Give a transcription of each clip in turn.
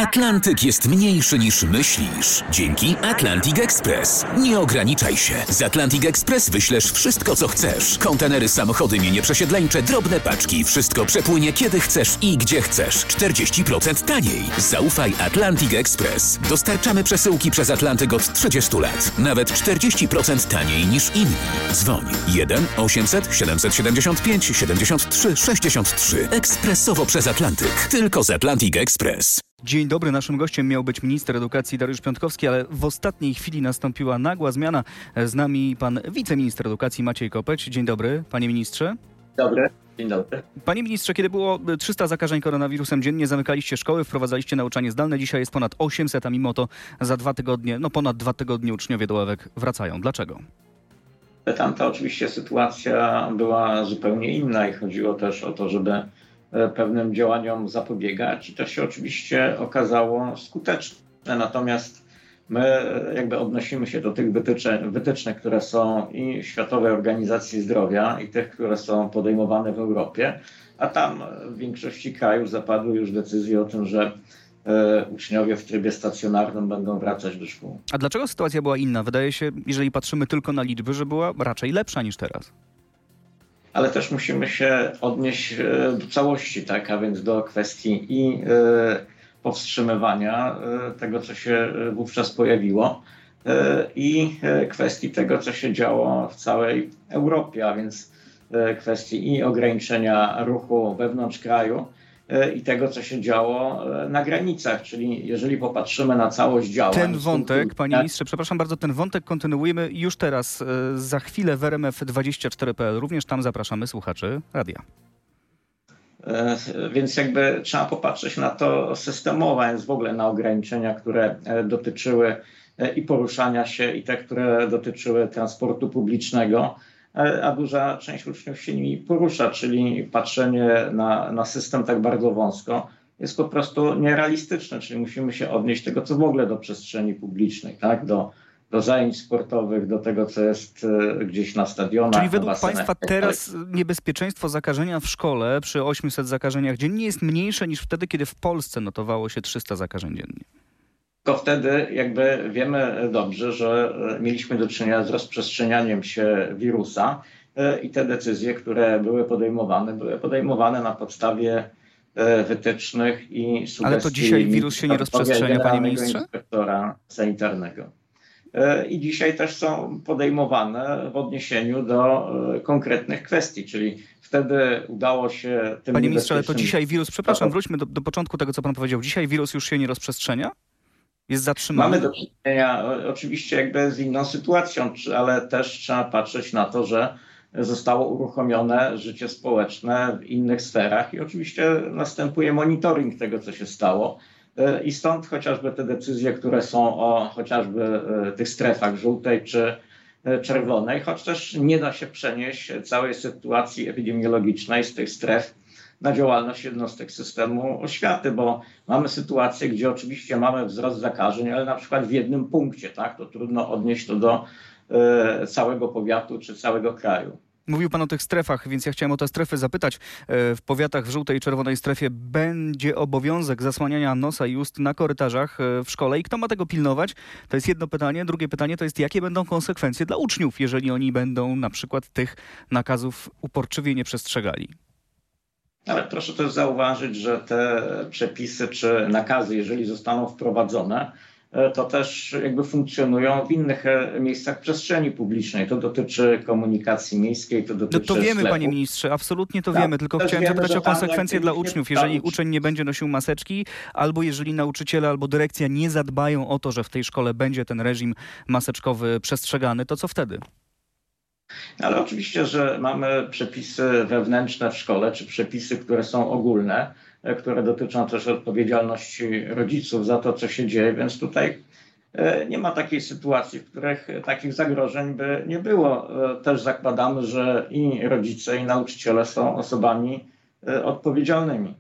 Atlantyk jest mniejszy niż myślisz. Dzięki Atlantic Express. Nie ograniczaj się. Z Atlantic Express wyślesz wszystko, co chcesz. Kontenery, samochody, mienie przesiedleńcze, drobne paczki. Wszystko przepłynie kiedy chcesz i gdzie chcesz. 40% taniej. Zaufaj Atlantic Express. Dostarczamy przesyłki przez Atlantyk od 30 lat. Nawet 40% taniej niż inni. Dzwoń 1 800 775 73 63. Ekspresowo przez Atlantyk. Tylko z Atlantic Express. Dzień dobry, naszym gościem miał być minister edukacji Dariusz Piontkowski, ale w ostatniej chwili nastąpiła nagła zmiana. Z nami pan wiceminister edukacji Maciej Kopeć. Dzień dobry, panie ministrze. Dobry. Dzień dobry. Panie ministrze, kiedy było 300 zakażeń koronawirusem dziennie, zamykaliście szkoły, wprowadzaliście nauczanie zdalne. Dzisiaj jest ponad 800, a mimo to za 2 tygodnie, ponad 2 tygodnie uczniowie do ławek wracają. Dlaczego? Tamta oczywiście sytuacja była zupełnie inna i chodziło też o to, żeby pewnym działaniom zapobiegać i to się oczywiście okazało skuteczne. Natomiast my jakby odnosimy się do tych wytycznych, które są i Światowej Organizacji Zdrowia i tych, które są podejmowane w Europie, a tam w większości krajów zapadły już decyzje o tym, że uczniowie w trybie stacjonarnym będą wracać do szkół. A dlaczego sytuacja była inna? Wydaje się, jeżeli patrzymy tylko na liczby, że była raczej lepsza niż teraz. Ale też musimy się odnieść do całości, tak? A więc do kwestii i powstrzymywania tego, co się wówczas pojawiło i kwestii tego, co się działo w całej Europie, a więc kwestii i ograniczenia ruchu wewnątrz kraju i tego, co się działo na granicach, czyli jeżeli popatrzymy na całość działań... Ten wątek, panie ministrze, przepraszam bardzo, ten wątek kontynuujemy już teraz, za chwilę w RMF24.pl. Również tam zapraszamy słuchaczy radia. Więc jakby trzeba popatrzeć na to systemowo, więc w ogóle na ograniczenia, które dotyczyły i poruszania się, i te, które dotyczyły transportu publicznego, a duża część uczniów się nimi porusza, czyli patrzenie na system tak bardzo wąsko jest po prostu nierealistyczne, czyli musimy się odnieść tego, co w ogóle do przestrzeni publicznej, tak? Do zajęć sportowych, do tego, co jest gdzieś na stadionach. Czyli według państwa teraz niebezpieczeństwo zakażenia w szkole przy 800 zakażeniach dziennie jest mniejsze niż wtedy, kiedy w Polsce notowało się 300 zakażeń dziennie? Tylko wtedy jakby wiemy dobrze, że mieliśmy do czynienia z rozprzestrzenianiem się wirusa i te decyzje, które były podejmowane na podstawie wytycznych i sugestii. Ale to dzisiaj wirus się nie rozprzestrzenia, panie ministrze? Inspektora sanitarnego. I dzisiaj też są podejmowane w odniesieniu do konkretnych kwestii, czyli wtedy udało się tym... Panie ministrze, ale to dzisiaj wirus, przepraszam, wróćmy do początku tego, co pan powiedział. Dzisiaj wirus już się nie rozprzestrzenia? Jest zatrzymany? Mamy do czynienia oczywiście jakby z inną sytuacją, ale też trzeba patrzeć na to, że zostało uruchomione życie społeczne w innych sferach i oczywiście następuje monitoring tego, co się stało. I stąd chociażby te decyzje, które są o chociażby tych strefach żółtej czy czerwonej, choć też nie da się przenieść całej sytuacji epidemiologicznej z tych stref na działalność jednostek systemu oświaty, bo mamy sytuację, gdzie oczywiście mamy wzrost zakażeń, ale na przykład w jednym punkcie, tak, to trudno odnieść to do całego powiatu czy całego kraju. Mówił pan o tych strefach, więc ja chciałem o te strefy zapytać. W powiatach w żółtej i czerwonej strefie będzie obowiązek zasłaniania nosa i ust na korytarzach w szkole i kto ma tego pilnować? To jest jedno pytanie. Drugie pytanie to jest, jakie będą konsekwencje dla uczniów, jeżeli oni będą na przykład tych nakazów uporczywie nie przestrzegali? Ale proszę też zauważyć, że te przepisy czy nakazy, jeżeli zostaną wprowadzone, to też jakby funkcjonują w innych miejscach przestrzeni publicznej. To dotyczy komunikacji miejskiej, to dotyczy to wiemy, sklepów. panie ministrze, absolutnie to wiemy, tylko chciałem zapytać o konsekwencje dla uczniów. Jeżeli uczeń nie będzie nosił maseczki, albo jeżeli nauczyciele, albo dyrekcja nie zadbają o to, że w tej szkole będzie ten reżim maseczkowy przestrzegany, to co wtedy? Ale oczywiście, że mamy przepisy wewnętrzne w szkole, czy przepisy, które są ogólne, które dotyczą też odpowiedzialności rodziców za to, co się dzieje, więc tutaj nie ma takiej sytuacji, w których takich zagrożeń by nie było. Też zakładamy, że i rodzice, i nauczyciele są osobami odpowiedzialnymi.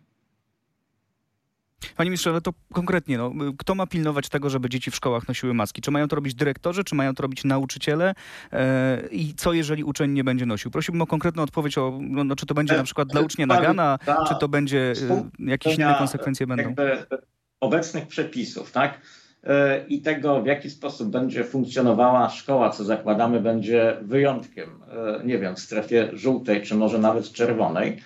Panie ministrze, ale to konkretnie, kto ma pilnować tego, żeby dzieci w szkołach nosiły maski? Czy mają to robić dyrektorzy, czy mają to robić nauczyciele? I co, jeżeli uczeń nie będzie nosił? Prosiłbym o konkretną odpowiedź, czy to będzie na przykład dla ucznia nagana, czy to będzie, jakieś inne konsekwencje będą? obecnych przepisów, tak? I tego, w jaki sposób będzie funkcjonowała szkoła, co zakładamy będzie wyjątkiem, nie wiem, w strefie żółtej, czy może nawet czerwonej,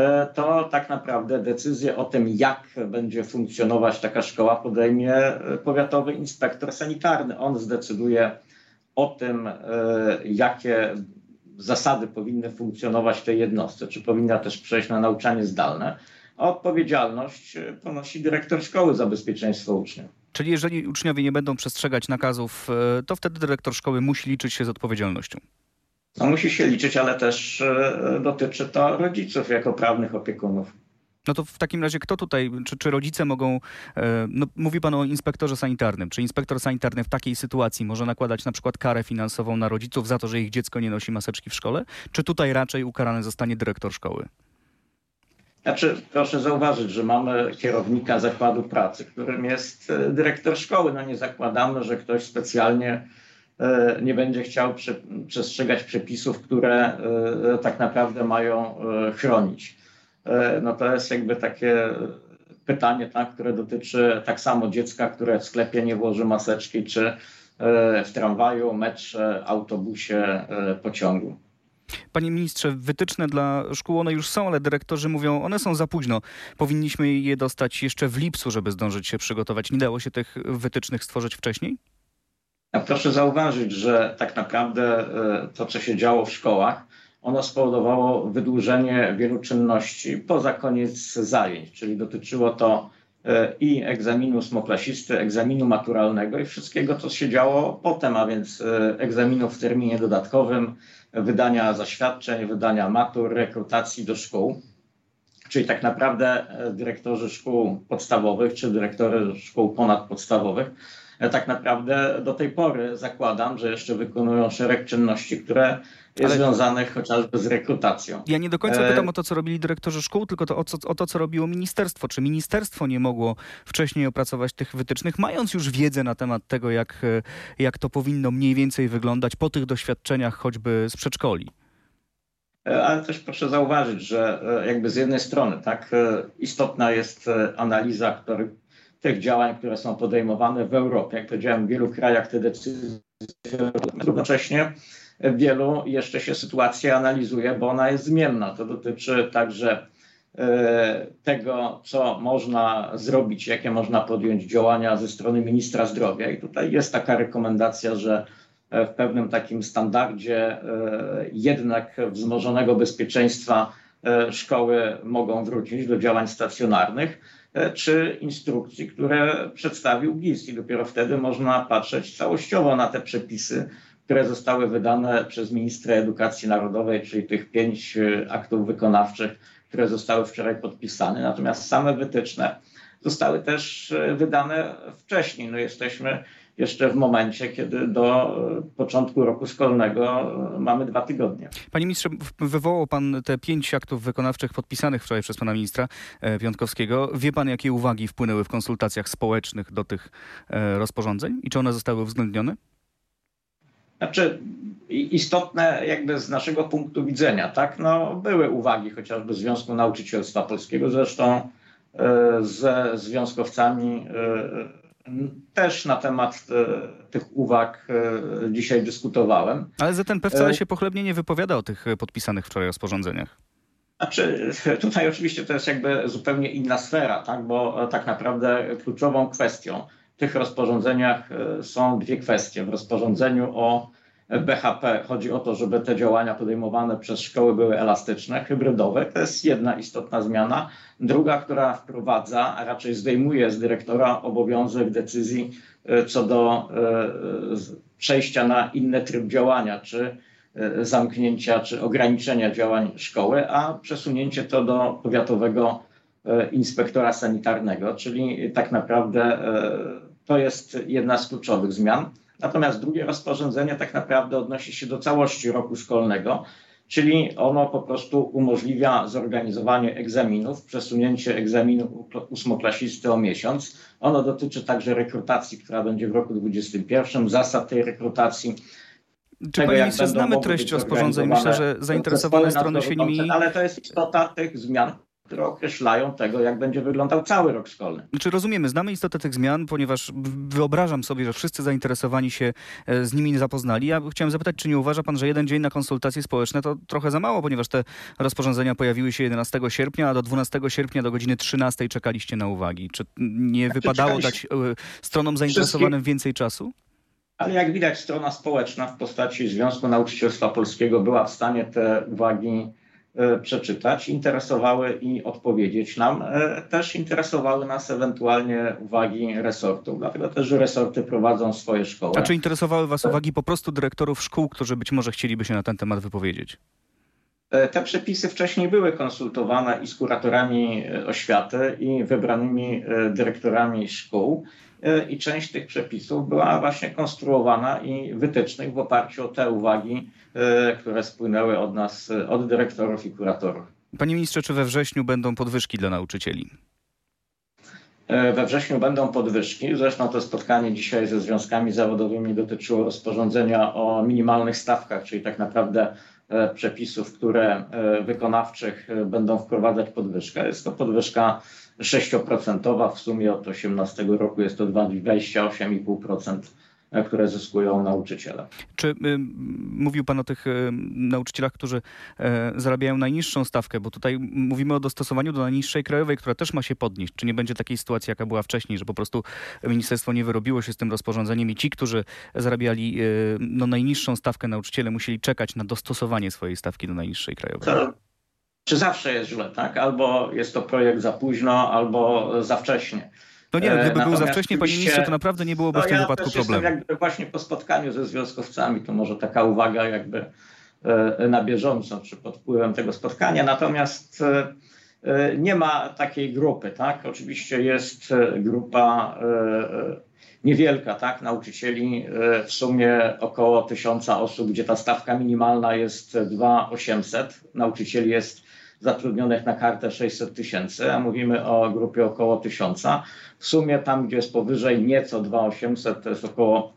to tak naprawdę decyzję o tym, jak będzie funkcjonować taka szkoła, podejmie powiatowy inspektor sanitarny. On zdecyduje o tym, jakie zasady powinny funkcjonować w tej jednostce, czy powinna też przejść na nauczanie zdalne. A odpowiedzialność ponosi dyrektor szkoły za bezpieczeństwo uczniów. Czyli jeżeli uczniowie nie będą przestrzegać nakazów, to wtedy dyrektor szkoły musi liczyć się z odpowiedzialnością. No, musi się liczyć, ale też dotyczy to rodziców jako prawnych opiekunów. No to w takim razie kto tutaj, czy rodzice mogą, no mówi pan o inspektorze sanitarnym, czy inspektor sanitarny w takiej sytuacji może nakładać na przykład karę finansową na rodziców za to, że ich dziecko nie nosi maseczki w szkole, czy tutaj raczej ukarany zostanie dyrektor szkoły? Znaczy, proszę zauważyć, że mamy kierownika zakładu pracy, którym jest dyrektor szkoły. No nie zakładamy, że ktoś specjalnie nie będzie chciał przestrzegać przepisów, które tak naprawdę mają chronić. No to jest jakby takie pytanie, tak, które dotyczy tak samo dziecka, które w sklepie nie włoży maseczki, czy w tramwaju, metrze, autobusie, pociągu. Panie ministrze, wytyczne dla szkół, one już są, ale dyrektorzy mówią, one są za późno. Powinniśmy je dostać jeszcze w lipcu, żeby zdążyć się przygotować. Nie dało się tych wytycznych stworzyć wcześniej? A proszę zauważyć, że tak naprawdę to, co się działo w szkołach, ono spowodowało wydłużenie wielu czynności poza koniec zajęć, czyli dotyczyło to i egzaminu ósmoklasisty, egzaminu maturalnego i wszystkiego, co się działo potem, a więc egzaminów w terminie dodatkowym, wydania zaświadczeń, wydania matur, rekrutacji do szkół. Czyli tak naprawdę dyrektorzy szkół podstawowych czy dyrektorzy szkół ponadpodstawowych tak naprawdę do tej pory zakładam, że jeszcze wykonują szereg czynności, które jest związanych chociażby z rekrutacją. Ja nie do końca pytam o to, co robili dyrektorzy szkół, tylko o to, co robiło ministerstwo. Czy ministerstwo nie mogło wcześniej opracować tych wytycznych, mając już wiedzę na temat tego, jak to powinno mniej więcej wyglądać po tych doświadczeniach choćby z przedszkoli? Ale też proszę zauważyć, że jakby z jednej strony tak istotna jest analiza tych działań, które są podejmowane w Europie. Jak powiedziałem, w wielu krajach te decyzje równocześnie w wielu jeszcze się sytuacja analizuje, bo ona jest zmienna. To dotyczy także tego, co można zrobić, jakie można podjąć działania ze strony ministra zdrowia. I tutaj jest taka rekomendacja, że w pewnym takim standardzie jednak wzmożonego bezpieczeństwa szkoły mogą wrócić do działań stacjonarnych, czy instrukcji, które przedstawił GIS i dopiero wtedy można patrzeć całościowo na te przepisy, które zostały wydane przez ministra edukacji narodowej, czyli tych 5 aktów wykonawczych, które zostały wczoraj podpisane. Natomiast same wytyczne zostały też wydane wcześniej. No jesteśmy jeszcze w momencie, kiedy do początku roku szkolnego mamy 2 tygodnie. Panie ministrze, wywołał pan te 5 aktów wykonawczych podpisanych wczoraj przez pana ministra Piontkowskiego. Wie pan, jakie uwagi wpłynęły w konsultacjach społecznych do tych rozporządzeń i czy one zostały uwzględnione? Znaczy, istotne jakby z naszego punktu widzenia, tak, no były uwagi chociażby Związku Nauczycielstwa Polskiego, zresztą ze związkowcami też na temat tych uwag dzisiaj dyskutowałem. Ale ZNP wcale się pochlebnie nie wypowiada o tych podpisanych wczoraj rozporządzeniach. Znaczy, tutaj oczywiście to jest jakby zupełnie inna sfera, tak? Bo tak naprawdę kluczową kwestią w tych rozporządzeniach są 2 kwestie. W rozporządzeniu o BHP chodzi o to, żeby te działania podejmowane przez szkoły były elastyczne, hybrydowe. To jest jedna istotna zmiana. Druga, która wprowadza, a raczej zdejmuje z dyrektora obowiązek decyzji co do przejścia na inny tryb działania, czy zamknięcia, czy ograniczenia działań szkoły, a przesunięcie to do powiatowego inspektora sanitarnego, czyli tak naprawdę to jest jedna z kluczowych zmian. Natomiast drugie rozporządzenie tak naprawdę odnosi się do całości roku szkolnego, czyli ono po prostu umożliwia zorganizowanie egzaminów, przesunięcie egzaminu ósmoklasisty o miesiąc. Ono dotyczy także rekrutacji, która będzie w roku 2021, zasad tej rekrutacji. Czy panie ministrze, znamy treść rozporządzeń? Myślę, że zainteresowane strony się nimi... Ale to jest istota tych zmian, które określają tego, jak będzie wyglądał cały rok szkolny. Czy rozumiemy, znamy istotę tych zmian, ponieważ wyobrażam sobie, że wszyscy zainteresowani się z nimi zapoznali. Ja chciałem zapytać, czy nie uważa pan, że jeden dzień na konsultacje społeczne to trochę za mało, ponieważ te rozporządzenia pojawiły się 11 sierpnia, a do 12 sierpnia do godziny 13 czekaliście na uwagi. Czy nie wypadało dać stronom zainteresowanym więcej czasu? Ale jak widać, strona społeczna w postaci Związku Nauczycielstwa Polskiego była w stanie te uwagi przeczytać, interesowały i odpowiedzieć nam. Też interesowały nas ewentualnie uwagi resortów, dlatego też, że resorty prowadzą swoje szkoły. A czy interesowały was uwagi po prostu dyrektorów szkół, którzy być może chcieliby się na ten temat wypowiedzieć? Te przepisy wcześniej były konsultowane i z kuratorami oświaty, i wybranymi dyrektorami szkół. I część tych przepisów była właśnie konstruowana i wytycznych w oparciu o te uwagi, które spłynęły od nas, od dyrektorów i kuratorów. Panie ministrze, czy we wrześniu będą podwyżki dla nauczycieli? We wrześniu będą podwyżki. Zresztą to spotkanie dzisiaj ze związkami zawodowymi dotyczyło rozporządzenia o minimalnych stawkach, czyli tak naprawdę przepisów, które wykonawczych będą wprowadzać podwyżkę. Jest to podwyżka 6%, w sumie od 2018 roku jest to 28,5%, które zyskują nauczyciele. Czy mówił pan o tych nauczycielach, którzy zarabiają najniższą stawkę, bo tutaj mówimy o dostosowaniu do najniższej krajowej, która też ma się podnieść. Czy nie będzie takiej sytuacji, jaka była wcześniej, że po prostu ministerstwo nie wyrobiło się z tym rozporządzeniem i ci, którzy zarabiali najniższą stawkę, nauczyciele musieli czekać na dostosowanie swojej stawki do najniższej krajowej? Czy zawsze jest źle, tak? Albo jest to projekt za późno, albo za wcześnie. No nie, gdyby był za wcześnie, panie ministrze, to naprawdę nie byłoby w tym wypadku problemu. Jakby właśnie po spotkaniu ze związkowcami, to może taka uwaga jakby na bieżąco, czy pod wpływem tego spotkania. Natomiast nie ma takiej grupy, tak? Oczywiście jest grupa niewielka, tak? Nauczycieli, w sumie około 1000 osób, gdzie ta stawka minimalna jest 2800. Nauczycieli jest zatrudnionych na kartę 600 000, a mówimy o grupie około 1000. W sumie tam, gdzie jest powyżej nieco 2800, to jest około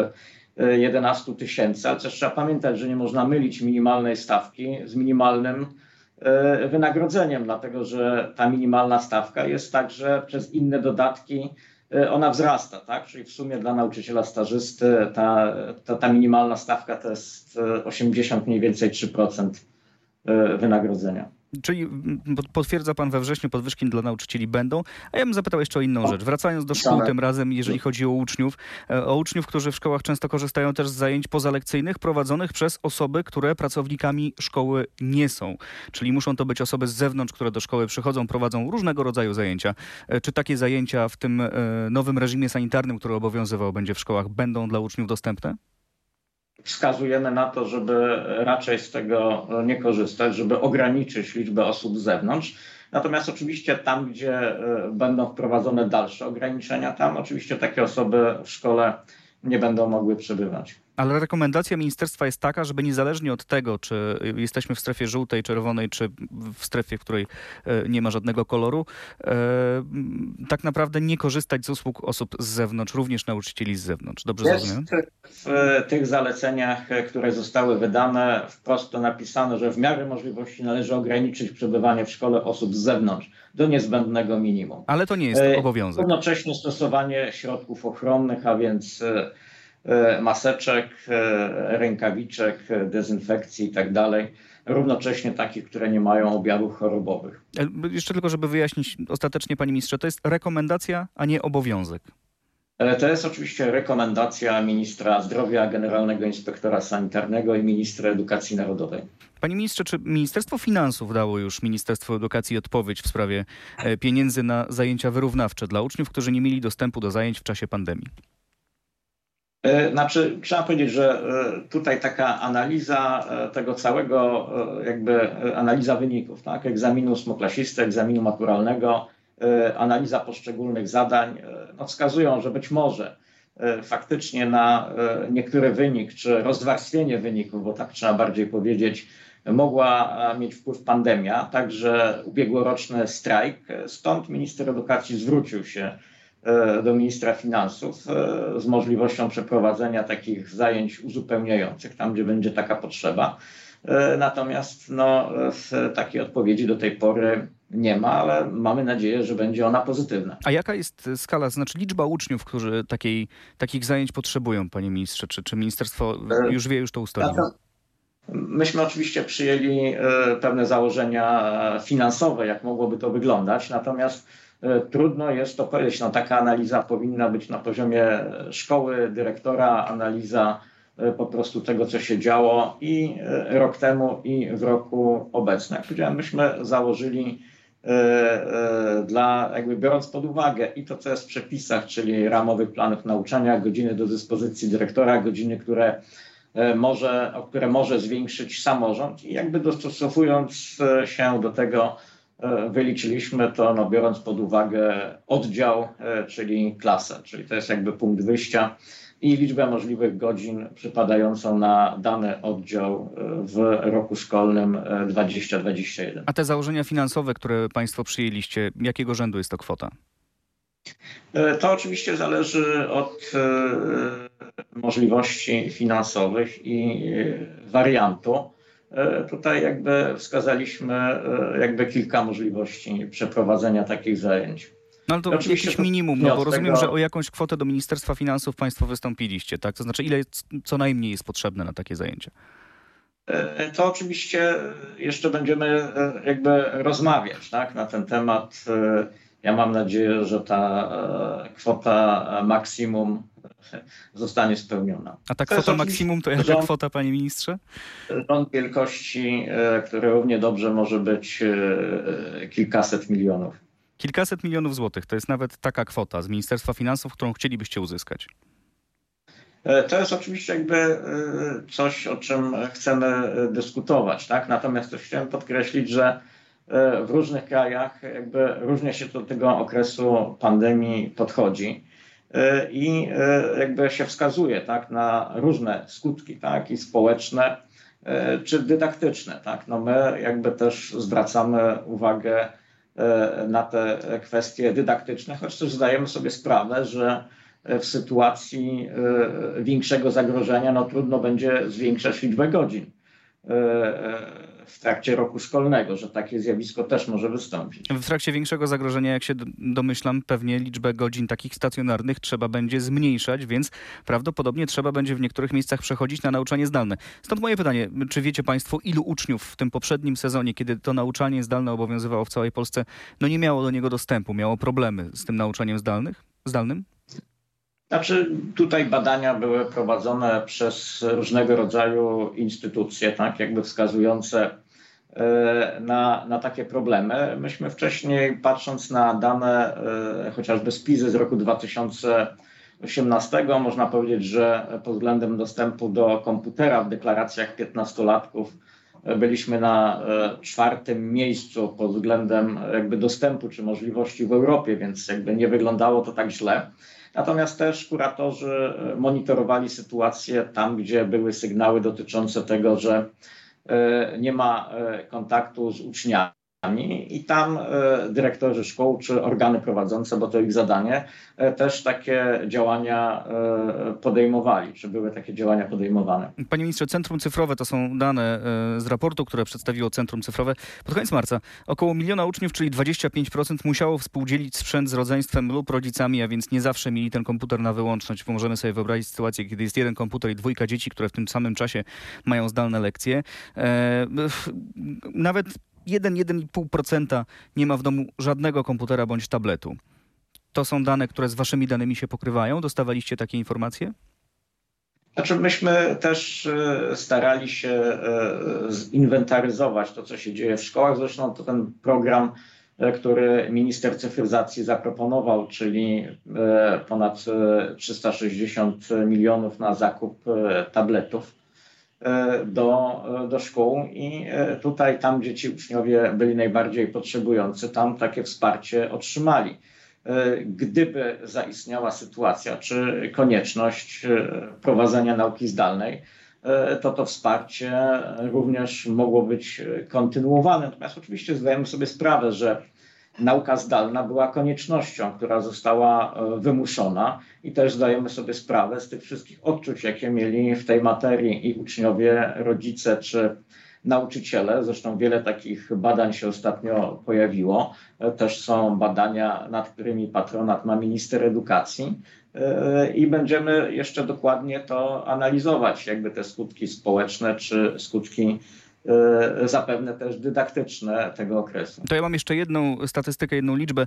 11 000, ale też trzeba pamiętać, że nie można mylić minimalnej stawki z minimalnym wynagrodzeniem, dlatego że ta minimalna stawka jest także przez inne dodatki, ona wzrasta, tak? Czyli w sumie dla nauczyciela stażysty ta minimalna stawka to jest 80 mniej więcej 3% wynagrodzenia. Czyli potwierdza pan, we wrześniu podwyżki dla nauczycieli będą. A ja bym zapytał jeszcze o inną rzecz. Wracając do szkół tym razem, jeżeli chodzi o uczniów, którzy w szkołach często korzystają też z zajęć pozalekcyjnych prowadzonych przez osoby, które pracownikami szkoły nie są. Czyli muszą to być osoby z zewnątrz, które do szkoły przychodzą, prowadzą różnego rodzaju zajęcia. Czy takie zajęcia w tym nowym reżimie sanitarnym, który obowiązywał będzie w szkołach, będą dla uczniów dostępne? Wskazujemy na to, żeby raczej z tego nie korzystać, żeby ograniczyć liczbę osób z zewnątrz. Natomiast oczywiście tam, gdzie będą wprowadzone dalsze ograniczenia, tam oczywiście takie osoby w szkole nie będą mogły przebywać. Ale rekomendacja ministerstwa jest taka, żeby niezależnie od tego, czy jesteśmy w strefie żółtej, czerwonej, czy w strefie, w której nie ma żadnego koloru, tak naprawdę nie korzystać z usług osób z zewnątrz, również nauczycieli z zewnątrz. Dobrze zrozumiałem? W tych zaleceniach, które zostały wydane, wprost to napisane, że w miarę możliwości należy ograniczyć przebywanie w szkole osób z zewnątrz do niezbędnego minimum. Ale to nie jest obowiązek. Równocześnie stosowanie środków ochronnych, a więc maseczek, rękawiczek, dezynfekcji i tak dalej. Równocześnie takich, które nie mają objawów chorobowych. Jeszcze tylko, żeby wyjaśnić ostatecznie, panie ministrze, to jest rekomendacja, a nie obowiązek. To jest oczywiście rekomendacja ministra zdrowia, generalnego inspektora sanitarnego i ministra edukacji narodowej. Panie ministrze, czy Ministerstwo Finansów dało już Ministerstwu Edukacji odpowiedź w sprawie pieniędzy na zajęcia wyrównawcze dla uczniów, którzy nie mieli dostępu do zajęć w czasie pandemii? Znaczy, trzeba powiedzieć, że tutaj taka analiza tego całego, jakby analiza wyników, tak? Egzaminu ósmoklasisty, egzaminu maturalnego, analiza poszczególnych zadań, wskazują, że być może faktycznie na niektóry wynik, czy rozwarstwienie wyników, bo tak trzeba bardziej powiedzieć, mogła mieć wpływ pandemia, także ubiegłoroczny strajk. Stąd minister edukacji zwrócił się do ministra finansów z możliwością przeprowadzenia takich zajęć uzupełniających, tam gdzie będzie taka potrzeba. Natomiast takiej odpowiedzi do tej pory nie ma, ale mamy nadzieję, że będzie ona pozytywna. A jaka jest skala, znaczy liczba uczniów, którzy takich zajęć potrzebują, panie ministrze? Czy ministerstwo już wie, już to ustaliło? Myśmy oczywiście przyjęli pewne założenia finansowe, jak mogłoby to wyglądać, natomiast trudno jest to powiedzieć. No, taka analiza powinna być na poziomie szkoły, dyrektora, analiza po prostu tego, co się działo i rok temu, i w roku obecnym. Jak powiedziałem, myśmy założyli biorąc pod uwagę i to, co jest w przepisach, czyli ramowych planów nauczania, godziny do dyspozycji dyrektora, godziny, które może zwiększyć samorząd i jakby dostosowując się do tego wyliczyliśmy to, no, biorąc pod uwagę oddział, czyli klasę, czyli to jest jakby punkt wyjścia i liczbę możliwych godzin przypadającą na dany oddział w roku szkolnym 2021. A te założenia finansowe, które państwo przyjęliście, jakiego rzędu jest to kwota? To oczywiście zależy od możliwości finansowych i wariantu. Tutaj jakby wskazaliśmy kilka możliwości przeprowadzenia takich zajęć. No ale to jakieś minimum, no bo rozumiem, że o jakąś kwotę do Ministerstwa Finansów państwo wystąpiliście, tak? To znaczy ile co najmniej jest potrzebne na takie zajęcia? To oczywiście jeszcze będziemy jakby rozmawiać, tak, na ten temat. Ja mam nadzieję, że ta kwota maksimum zostanie spełniona. A ta kwota maksimum to jaka kwota, panie ministrze? Rząd wielkości, który równie dobrze może być kilkaset milionów. Kilkaset milionów złotych to jest nawet taka kwota z Ministerstwa Finansów, którą chcielibyście uzyskać. To jest oczywiście jakby coś, o czym chcemy dyskutować, tak? Natomiast też chciałem podkreślić, że w różnych krajach jakby różnie się do tego okresu pandemii podchodzi i jakby się wskazuje, tak, na różne skutki, tak, i społeczne czy dydaktyczne, tak. No my jakby też zwracamy uwagę na te kwestie dydaktyczne, choć też zdajemy sobie sprawę, że w sytuacji większego zagrożenia no trudno będzie zwiększać liczbę godzin w trakcie roku szkolnego, że takie zjawisko też może wystąpić. W trakcie większego zagrożenia, jak się domyślam, pewnie liczbę godzin takich stacjonarnych trzeba będzie zmniejszać, więc prawdopodobnie trzeba będzie w niektórych miejscach przechodzić na nauczanie zdalne. Stąd moje pytanie, czy wiecie państwo, ilu uczniów w tym poprzednim sezonie, kiedy to nauczanie zdalne obowiązywało w całej Polsce, no nie miało do niego dostępu, miało problemy z tym nauczaniem zdalnym? Znaczy tutaj badania były prowadzone przez różnego rodzaju instytucje, tak, jakby wskazujące na takie problemy. Myśmy wcześniej, patrząc na dane chociażby z PISY z roku 2018, można powiedzieć, że pod względem dostępu do komputera w deklaracjach 15-latków byliśmy na 4. miejscu pod względem jakby dostępu czy możliwości w Europie, więc jakby nie wyglądało to tak źle. Natomiast też kuratorzy monitorowali sytuację tam, gdzie były sygnały dotyczące tego, że nie ma kontaktu z uczniami i tam dyrektorzy szkół czy organy prowadzące, bo to ich zadanie, też takie działania podejmowali, czy były takie działania podejmowane. Panie ministrze, Centrum Cyfrowe to są dane z raportu, które przedstawiło Centrum Cyfrowe. Pod koniec marca około 1 000 000 uczniów, czyli 25% musiało współdzielić sprzęt z rodzeństwem lub rodzicami, a więc nie zawsze mieli ten komputer na wyłączność, bo możemy sobie wyobrazić sytuację, kiedy jest jeden komputer i 2 dzieci, które w tym samym czasie mają zdalne lekcje. Nawet 1,5% nie ma w domu żadnego komputera bądź tabletu. To są dane, które z waszymi danymi się pokrywają? Dostawaliście takie informacje? Znaczy myśmy też starali się zinwentaryzować to, co się dzieje w szkołach. Zresztą to ten program, który minister cyfryzacji zaproponował, czyli ponad 360 milionów na zakup tabletów do szkół i tutaj tam, gdzie ci uczniowie byli najbardziej potrzebujący, tam takie wsparcie otrzymali. Gdyby zaistniała sytuacja czy konieczność prowadzenia nauki zdalnej, to wsparcie również mogło być kontynuowane. Natomiast oczywiście zdajemy sobie sprawę, że nauka zdalna była koniecznością, która została wymuszona i też zdajemy sobie sprawę z tych wszystkich odczuć, jakie mieli w tej materii i uczniowie, rodzice czy nauczyciele. Zresztą wiele takich badań się ostatnio pojawiło. Też są badania, nad którymi patronat ma minister edukacji. I będziemy jeszcze dokładnie to analizować, jakby te skutki społeczne czy skutki zapewne też dydaktyczne tego okresu. To ja mam jeszcze jedną statystykę, jedną liczbę.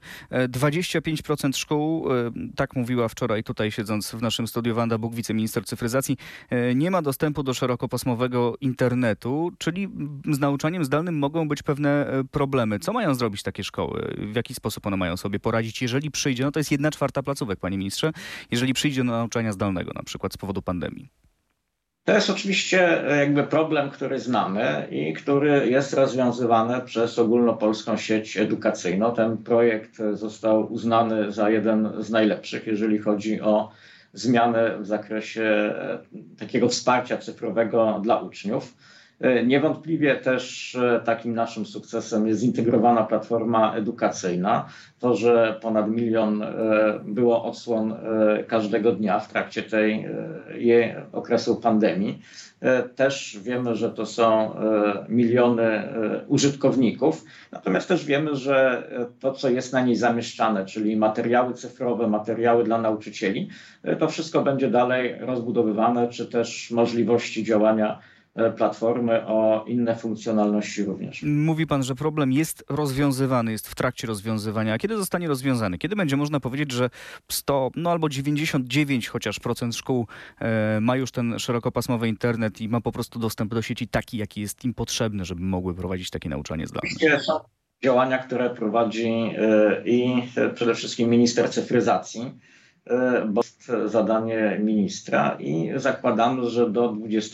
25% szkół, tak mówiła wczoraj tutaj siedząc w naszym studiu Wanda Buk, wiceminister cyfryzacji, nie ma dostępu do szerokopasmowego internetu, czyli z nauczaniem zdalnym mogą być pewne problemy. Co mają zrobić takie szkoły? W jaki sposób one mają sobie poradzić, jeżeli przyjdzie, no to jest 1/4 placówek, panie ministrze, jeżeli przyjdzie do nauczania zdalnego, na przykład z powodu pandemii? To jest oczywiście jakby problem, który znamy i który jest rozwiązywany przez ogólnopolską sieć edukacyjną. Ten projekt został uznany za jeden z najlepszych, jeżeli chodzi o zmiany w zakresie takiego wsparcia cyfrowego dla uczniów. Niewątpliwie też takim naszym sukcesem jest zintegrowana platforma edukacyjna. To, że ponad 1 000 000 było odsłon każdego dnia w trakcie jej okresu pandemii. Też wiemy, że to są miliony użytkowników. Natomiast też wiemy, że to, co jest na niej zamieszczane, czyli materiały cyfrowe, materiały dla nauczycieli, to wszystko będzie dalej rozbudowywane, czy też możliwości działania platformy o inne funkcjonalności również. Mówi pan, że problem jest rozwiązywany, jest w trakcie rozwiązywania. A kiedy zostanie rozwiązany? Kiedy będzie można powiedzieć, że 100, no albo 99 chociaż procent szkół ma już ten szerokopasmowy internet i ma po prostu dostęp do sieci taki, jaki jest im potrzebny, żeby mogły prowadzić takie nauczanie zdalne? Oczywiście są działania, które prowadzi i przede wszystkim minister cyfryzacji, bo jest zadanie ministra i zakładamy, że do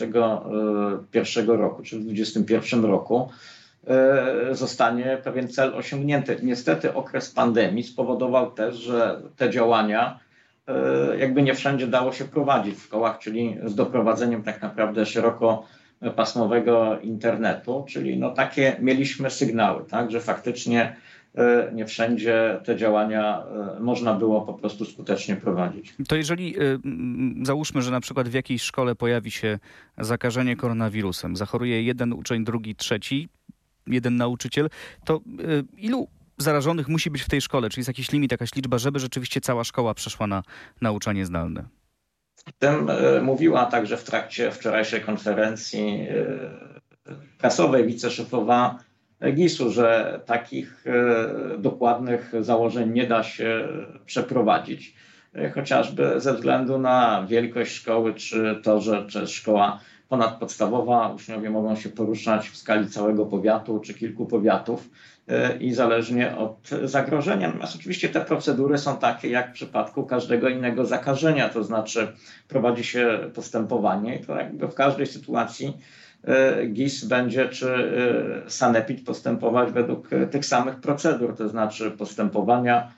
2021 roku, czy w 2021 roku zostanie pewien cel osiągnięty. Niestety okres pandemii spowodował też, że te działania jakby nie wszędzie dało się prowadzić w szkołach, czyli z doprowadzeniem tak naprawdę szerokopasmowego internetu, czyli no takie mieliśmy sygnały, tak, że faktycznie nie wszędzie te działania można było po prostu skutecznie prowadzić. To jeżeli załóżmy, że na przykład w jakiejś szkole pojawi się zakażenie koronawirusem, zachoruje jeden uczeń, drugi, trzeci, jeden nauczyciel, to ilu zarażonych musi być w tej szkole? Czy jest jakiś limit, jakaś liczba, żeby rzeczywiście cała szkoła przeszła na nauczanie zdalne? O tym mówiła także w trakcie wczorajszej konferencji prasowej wiceszefowa GIS-u, że takich dokładnych założeń nie da się przeprowadzić, chociażby ze względu na wielkość szkoły, czy to, że to jest szkoła ponadpodstawowa, uczniowie mogą się poruszać w skali całego powiatu czy kilku powiatów i zależnie od zagrożenia. Natomiast oczywiście te procedury są takie jak w przypadku każdego innego zakażenia, to znaczy prowadzi się postępowanie i to jakby w każdej sytuacji GIS będzie czy sanepid postępować według tych samych procedur, to znaczy postępowania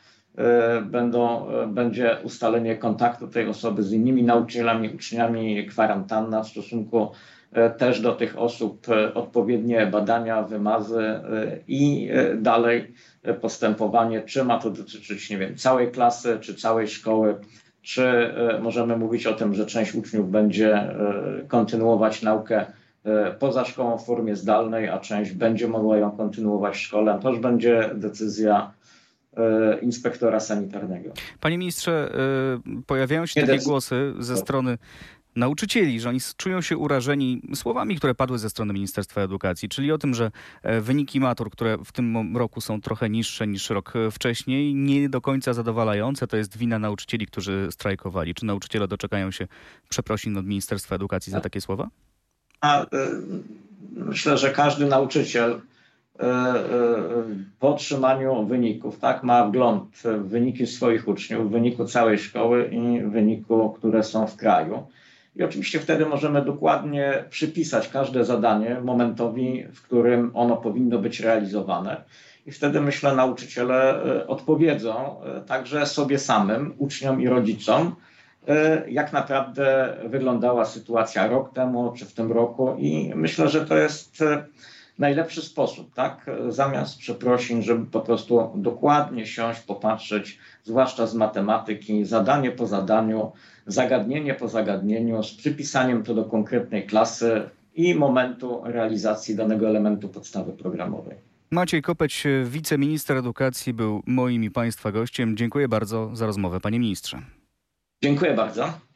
będzie ustalenie kontaktu tej osoby z innymi nauczycielami, uczniami, kwarantanna w stosunku też do tych osób, odpowiednie badania, wymazy i dalej postępowanie, czy ma to dotyczyć, nie wiem, całej klasy, czy całej szkoły, czy możemy mówić o tym, że część uczniów będzie kontynuować naukę poza szkołą w formie zdalnej, a część będzie mogła ją kontynuować w szkole. To już będzie decyzja inspektora sanitarnego. Panie ministrze, pojawiają się takie głosy ze strony nauczycieli, że oni czują się urażeni słowami, które padły ze strony Ministerstwa Edukacji, czyli o tym, że wyniki matur, które w tym roku są trochę niższe niż rok wcześniej, nie do końca zadowalające, to jest wina nauczycieli, którzy strajkowali. Czy nauczyciele doczekają się przeprosin od Ministerstwa Edukacji za takie słowa? Myślę, że każdy nauczyciel po otrzymaniu wyników, tak, ma wgląd w wyniki swoich uczniów, w wyniku całej szkoły i w wyniku, które są w kraju. I oczywiście wtedy możemy dokładnie przypisać każde zadanie momentowi, w którym ono powinno być realizowane. I wtedy, myślę, nauczyciele odpowiedzą także sobie samym, uczniom i rodzicom, jak naprawdę wyglądała sytuacja rok temu czy w tym roku. I myślę, że to jest najlepszy sposób, tak? Zamiast przeprosin, żeby po prostu dokładnie siąść, popatrzeć, zwłaszcza z matematyki, zadanie po zadaniu, zagadnienie po zagadnieniu, z przypisaniem to do konkretnej klasy, i momentu realizacji danego elementu podstawy programowej. Maciej Kopeć, wiceminister edukacji, był moim i Państwa gościem. Dziękuję bardzo za rozmowę, panie ministrze. Dziękuję bardzo.